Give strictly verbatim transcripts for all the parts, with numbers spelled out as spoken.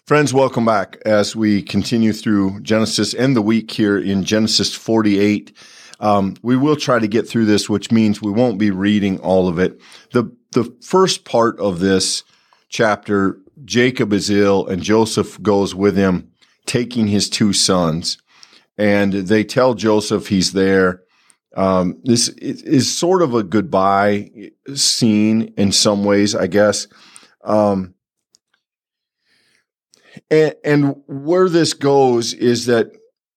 Friends, welcome back as we continue through Genesis and the week here in Genesis forty-eight. Um, we will try to get through this, which means we won't be reading all of it. The, the first part of this chapter, Jacob is ill and Joseph goes with him, taking his two sons. And they tell Joseph he's there. Um, this is sort of a goodbye scene in some ways, I guess. Um, And, and where this goes is that,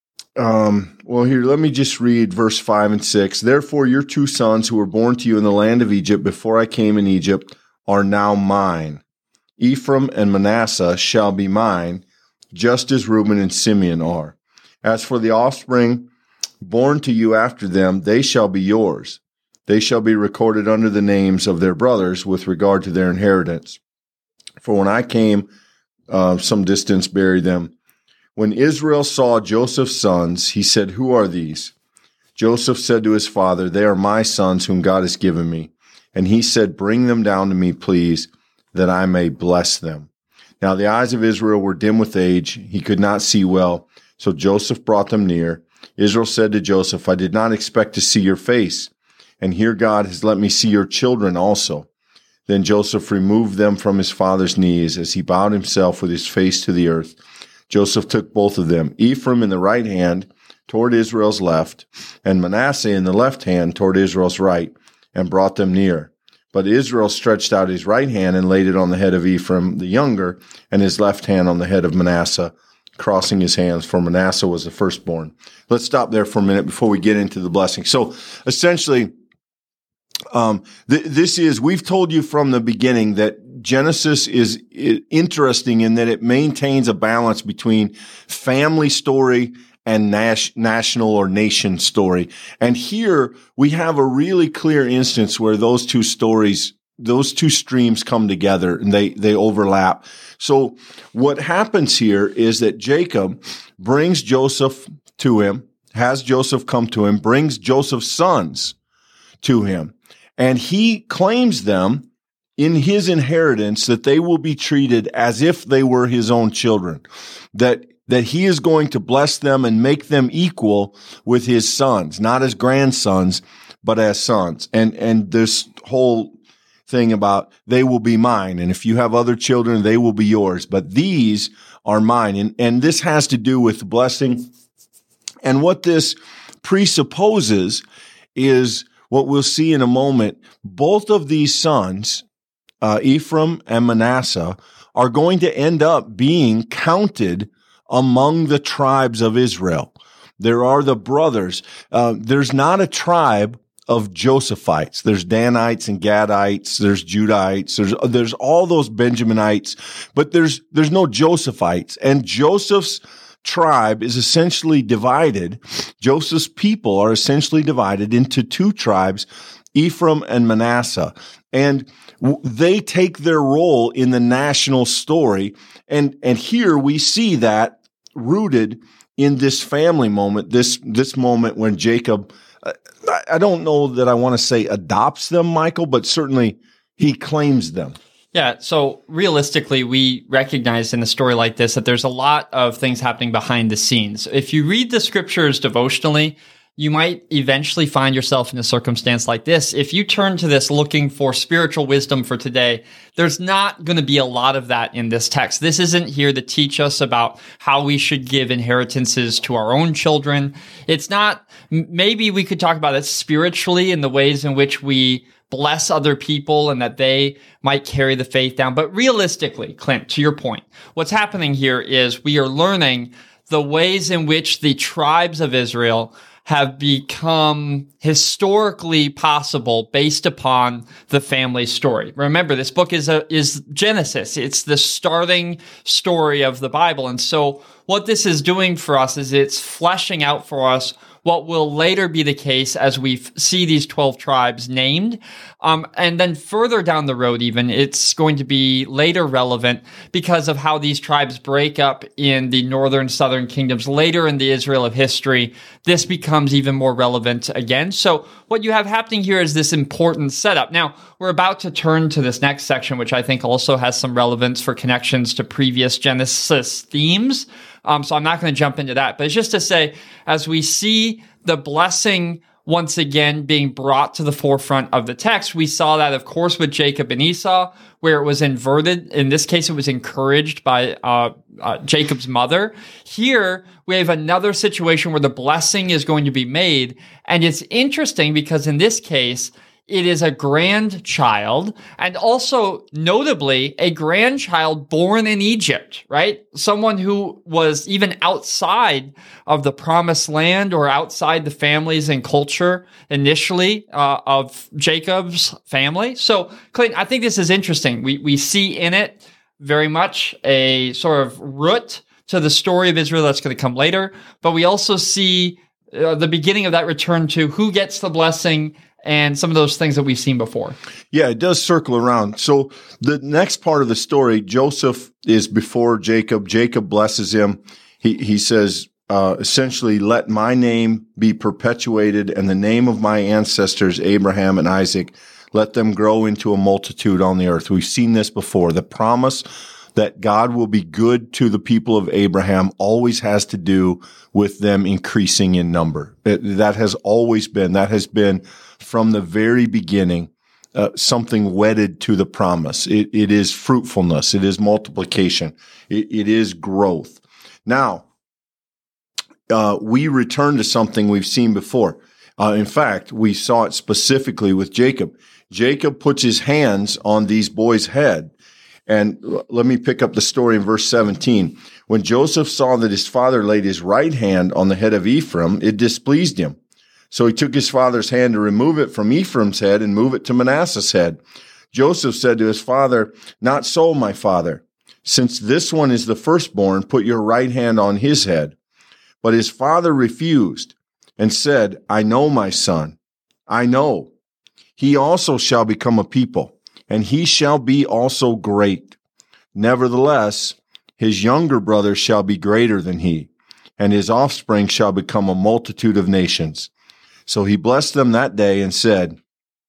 um, well, here, let me just read verse five and six. Therefore, your two sons who were born to you in the land of Egypt before I came in Egypt are now mine. Ephraim and Manasseh shall be mine, just as Reuben and Simeon are. As for the offspring born to you after them, they shall be yours. They shall be recorded under the names of their brothers with regard to their inheritance. For when I came Uh, some distance, bury them. When Israel saw Joseph's sons, he said, who are these? Joseph said to his father, they are my sons whom God has given me. And he said, bring them down to me, please, that I may bless them. Now the eyes of Israel were dim with age. He could not see well. So Joseph brought them near. Israel said to Joseph, I did not expect to see your face. And here God has let me see your children also. Then Joseph removed them from his father's knees as he bowed himself with his face to the earth. Joseph took both of them, Ephraim in the right hand toward Israel's left, and Manasseh in the left hand toward Israel's right, and brought them near. But Israel stretched out his right hand and laid it on the head of Ephraim the younger, and his left hand on the head of Manasseh, crossing his hands, for Manasseh was the firstborn. Let's stop there for a minute before we get into the blessing. So essentially, Um, th- this is, we've told you from the beginning that Genesis is, is interesting in that it maintains a balance between family story and nas- national or nation story. And here we have a really clear instance where those two stories, those two streams come together and they, they overlap. So what happens here is that Jacob brings Joseph to him, has Joseph come to him, brings Joseph's sons to him. And he claims them in his inheritance that they will be treated as if they were his own children, that, that he is going to bless them and make them equal with his sons, not as grandsons, but as sons. And, and this whole thing about they will be mine. And if you have other children, they will be yours, but these are mine. And, and this has to do with the blessing. And what this presupposes is what we'll see in a moment. Both of these sons, uh, Ephraim and Manasseh, are going to end up being counted among the tribes of Israel. There are the brothers. Uh, there's not a tribe of Josephites. There's Danites and Gadites. There's Judites. There's, there's all those Benjaminites, but there's, there's no Josephites. And Joseph's tribe is essentially divided. Joseph's people are essentially divided into two tribes, Ephraim and Manasseh. And w- they take their role in the national story. And, and here we see that rooted in this family moment, this, this moment when Jacob, uh, I, I don't know that I want to say adopts them, Michael, but certainly he claims them. Yeah, so realistically, we recognize in a story like this that there's a lot of things happening behind the scenes. If you read the scriptures devotionally, you might eventually find yourself in a circumstance like this. If you turn to this looking for spiritual wisdom for today, there's not going to be a lot of that in this text. This isn't here to teach us about how we should give inheritances to our own children. It's not, maybe we could talk about it spiritually in the ways in which we bless other people and that they might carry the faith down. But realistically, Clint, to your point, what's happening here is we are learning the ways in which the tribes of Israel have become historically possible based upon the family story. Remember, this book is a, is Genesis. It's the starting story of the Bible. And so what this is doing for us is it's fleshing out for us what will later be the case as we f- see these twelve tribes named. Um, and then further down the road, even, it's going to be later relevant because of how these tribes break up in the northern, southern kingdoms. Later in the Israel of history, this becomes even more relevant again. So what you have happening here is this important setup. Now, we're about to turn to this next section, which I think also has some relevance for connections to previous Genesis themes. Um, so I'm not going to jump into that, but it's just to say, as we see the blessing once again being brought to the forefront of the text, we saw that, of course, with Jacob and Esau, where it was inverted. In this case, it was encouraged by uh, uh, Jacob's mother. Here, we have another situation where the blessing is going to be made. And it's interesting because in this case, it is a grandchild, and also notably a grandchild born in Egypt, right? Someone who was even outside of the promised land or outside the families and culture initially uh, of Jacob's family. So, Clayton, I think this is interesting. We we see in it very much a sort of root to the story of Israel that's going to come later, but we also see uh, the beginning of that return to who gets the blessing and some of those things that we've seen before. Yeah, it does circle around. So the next part of the story, Joseph is before Jacob. Jacob blesses him. He he says, uh, essentially, let my name be perpetuated and the name of my ancestors, Abraham and Isaac, let them grow into a multitude on the earth. We've seen this before. The promise that God will be good to the people of Abraham always has to do with them increasing in number. It, that has always been, that has been from the very beginning, uh, something wedded to the promise. It, it is fruitfulness. It is multiplication. It, it is growth. Now, uh, we return to something we've seen before. Uh, in fact, we saw it specifically with Jacob. Jacob puts his hands on these boys' head. And let me pick up the story in verse seventeen. When Joseph saw that his father laid his right hand on the head of Ephraim, it displeased him. So he took his father's hand to remove it from Ephraim's head and move it to Manasseh's head. Joseph said to his father, not so, my father. Since this one is the firstborn, put your right hand on his head. But his father refused and said, I know, my son, I know. He also shall become a people, and he shall be also great. Nevertheless, his younger brother shall be greater than he, and his offspring shall become a multitude of nations. So he blessed them that day and said,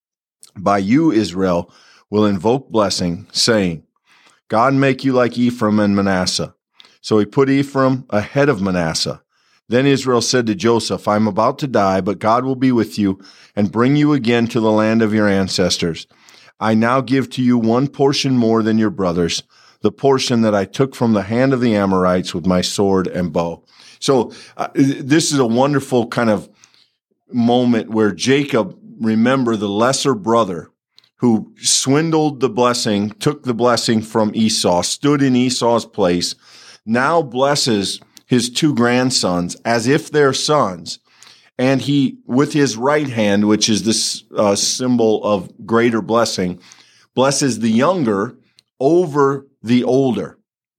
by you, Israel, will invoke blessing, saying, God make you like Ephraim and Manasseh. So he put Ephraim ahead of Manasseh. Then Israel said to Joseph, I am about to die, but God will be with you and bring you again to the land of your ancestors. I now give to you one portion more than your brothers, the portion that I took from the hand of the Amorites with my sword and bow. So uh, this is a wonderful kind of moment where Jacob, remember the lesser brother who swindled the blessing, took the blessing from Esau, stood in Esau's place, now blesses his two grandsons as if they're sons. And he, with his right hand, which is this uh, symbol of greater blessing, blesses the younger over the older.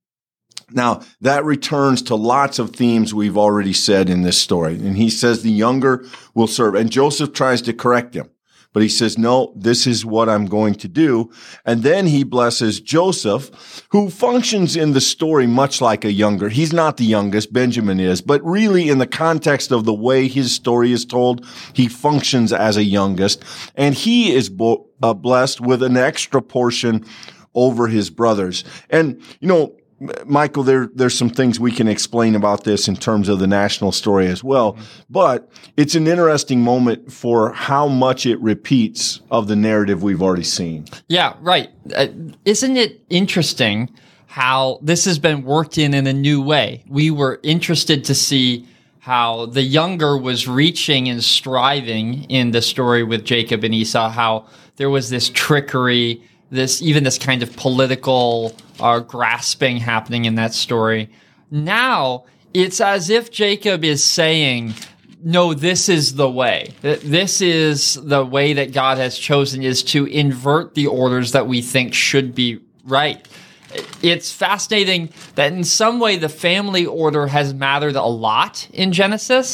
Now, that returns to lots of themes we've already said in this story. And he says the younger will serve. And Joseph tries to correct him. But he says, no, this is what I'm going to do. And then he blesses Joseph, who functions in the story much like a younger. He's not the youngest, Benjamin is. But really, in the context of the way his story is told, he functions as a youngest. And he is bo- uh, blessed with an extra portion over his brothers. And, you know, Michael, there, there's some things we can explain about this in terms of the national story as well, but it's an interesting moment for how much it repeats of the narrative we've already seen. Yeah, right. Uh, isn't it interesting how this has been worked in in a new way? We were interested to see how the younger was reaching and striving in the story with Jacob and Esau, how there was this trickery, this even this kind of political uh, grasping happening in that story. Now, it's as if Jacob is saying, no, this is the way. This is the way that God has chosen, is to invert the orders that we think should be right. It's fascinating that in some way the family order has mattered a lot in Genesis.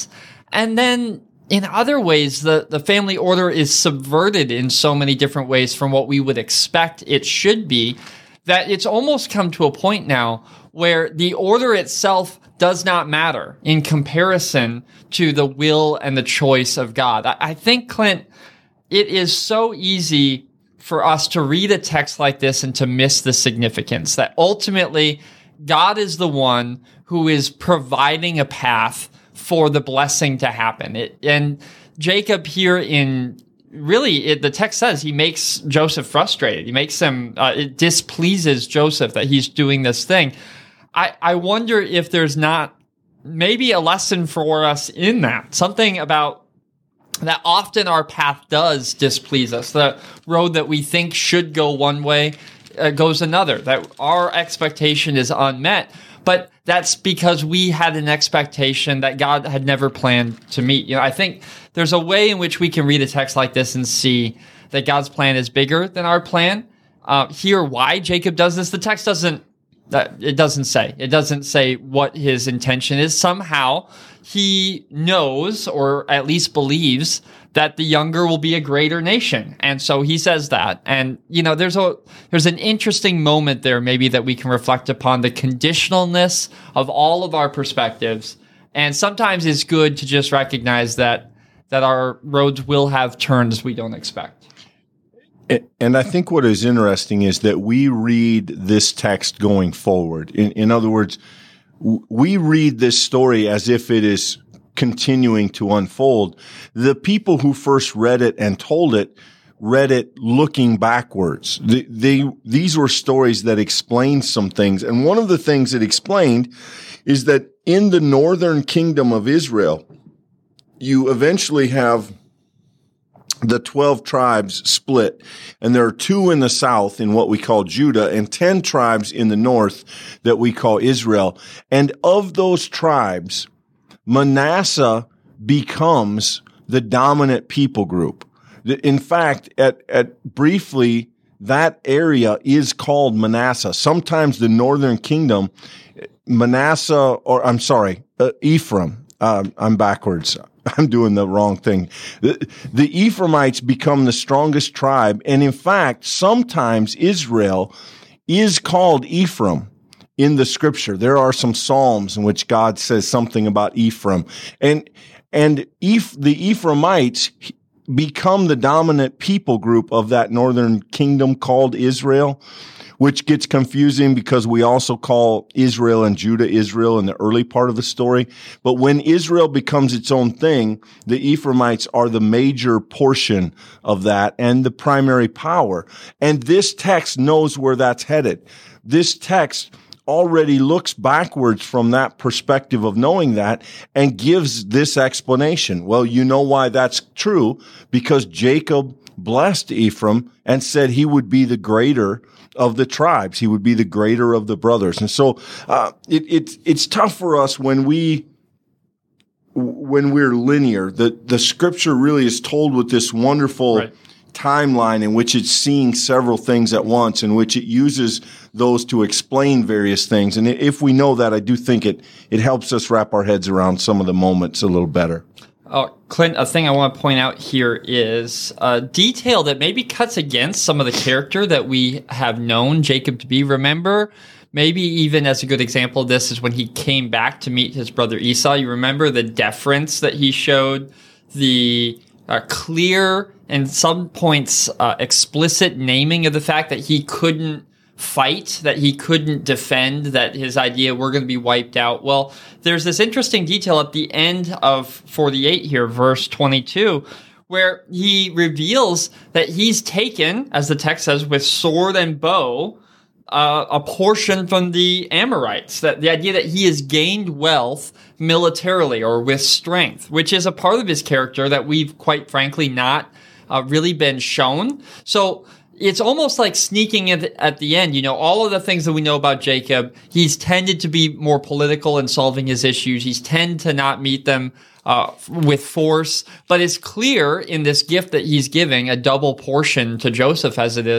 And then in other ways, the, the family order is subverted in so many different ways from what we would expect it should be, that it's almost come to a point now where the order itself does not matter in comparison to the will and the choice of God. I, I think, Clint, it is so easy for us to read a text like this and to miss the significance that ultimately God is the one who is providing a path for the blessing to happen. It, and Jacob here in really, it, the text says he makes Joseph frustrated. He makes him, uh, it displeases Joseph that he's doing this thing. I, I wonder if there's not maybe a lesson for us in that, something about that often our path does displease us. The road that we think should go one way uh, goes another, that our expectation is unmet. But that's because we had an expectation that God had never planned to meet. You know, I think there's a way in which we can read a text like this and see that God's plan is bigger than our plan. Uh, hear why Jacob does this. The text doesn't, uh, it doesn't say. It doesn't say what his intention is. Somehow he knows, or at least believes, that the younger will be a greater nation. And so he says that. And, you know, there's a there's an interesting moment there maybe that we can reflect upon the conditionalness of all of our perspectives. And sometimes it's good to just recognize that that our roads will have turns we don't expect. And I think what is interesting is that we read this text going forward. In, in other words, we read this story as if it is continuing to unfold. The people who first read it and told it read it looking backwards. They, they, these were stories that explained some things. And one of the things it explained is that in the northern kingdom of Israel, you eventually have the twelve tribes split, and there are two in the south in what we call Judah and ten tribes in the north that we call Israel. And of those tribes, Manasseh becomes the dominant people group. In fact, at, at briefly, that area is called Manasseh. Sometimes the northern kingdom, Manasseh, or I'm sorry, uh, Ephraim. Um, I'm backwards. I'm doing the wrong thing. The, the Ephraimites become the strongest tribe. And in fact, sometimes Israel is called Ephraim in the scripture. There are some Psalms in which God says something about Ephraim. And, and Eph, the Ephraimites become the dominant people group of that northern kingdom called Israel, which gets confusing because we also call Israel and Judah Israel in the early part of the story. But when Israel becomes its own thing, the Ephraimites are the major portion of that and the primary power. And this text knows where that's headed. This text already looks backwards from that perspective of knowing that and gives this explanation. Well, you know why that's true, because Jacob blessed Ephraim and said he would be the greater of the tribes. He would be the greater of the brothers. And so uh, it, it, it's tough for us when we when we're linear. The, the scripture really is told with this wonderful right. timeline in which it's seeing several things at once, in which it uses those to explain various things. And if we know that, I do think it it helps us wrap our heads around some of the moments a little better. Oh, Clint, a thing I want to point out here is a detail that maybe cuts against some of the character that we have known Jacob to be. Remember, maybe even as a good example of this is when he came back to meet his brother Esau. You remember the deference that he showed, the uh, clear and some points uh, explicit naming of the fact that he couldn't fight, that he couldn't defend, that his idea we're going to be wiped out. Well, there's this interesting detail at the end of forty-eight here, verse twenty-two, where he reveals that he's taken, as the text says, with sword and bow, uh, a portion from the Amorites. That the idea that he has gained wealth militarily or with strength, which is a part of his character that we've quite frankly not uh, really been shown. So it's almost like sneaking at the, at the end. You know, all of the things that we know about Jacob, he's tended to be more political in solving his issues. He's tended to not meet them uh, with force. But it's clear in this gift that he's giving, a double portion to Joseph as it is,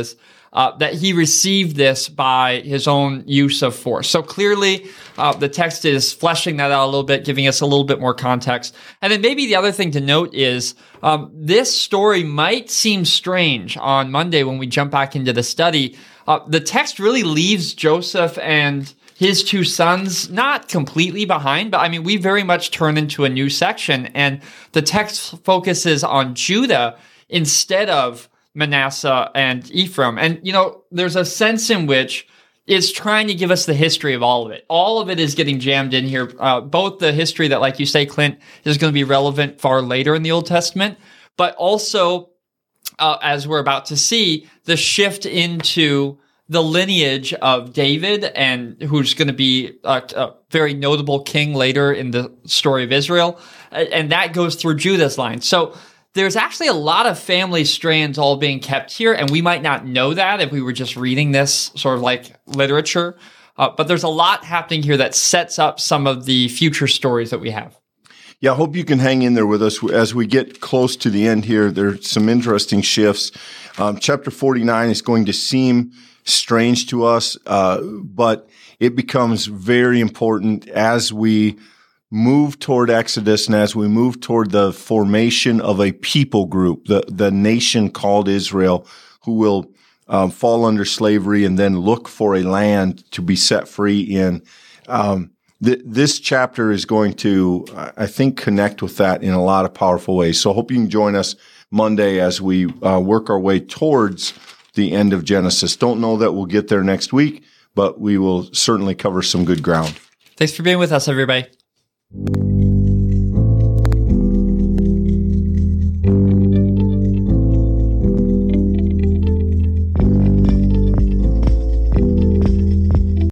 uh, that he received this by his own use of force. So clearly, uh, the text is fleshing that out a little bit, giving us a little bit more context. And then maybe the other thing to note is um, this story might seem strange on Monday when we jump back into the study. Uh, the text really leaves Joseph and his two sons not completely behind, but I mean, we very much turn into a new section, and the text focuses on Judah instead of Manasseh and Ephraim. And, you know, there's a sense in which it's trying to give us the history of all of it. All of it is getting jammed in here, uh, both the history that, like you say, Clint, is going to be relevant far later in the Old Testament, but also, uh, as we're about to see, the shift into the lineage of David, and who's going to be a, a very notable king later in the story of Israel. And that goes through Judah's line. So there's actually a lot of family strands all being kept here, and we might not know that if we were just reading this sort of like literature. Uh, but there's a lot happening here that sets up some of the future stories that we have. Yeah, I hope you can hang in there with us as we get close to the end here. There's some interesting shifts. Um, chapter forty-nine is going to seem strange to us, uh, but it becomes very important as we move toward Exodus and as we move toward the formation of a people group, the, the nation called Israel, who will um, fall under slavery and then look for a land to be set free in. Um, th- this chapter is going to, I think, connect with that in a lot of powerful ways. So I hope you can join us Monday as we uh, work our way towards the end of Genesis. Don't know that we'll get there next week, but we will certainly cover some good ground. Thanks for being with us, everybody.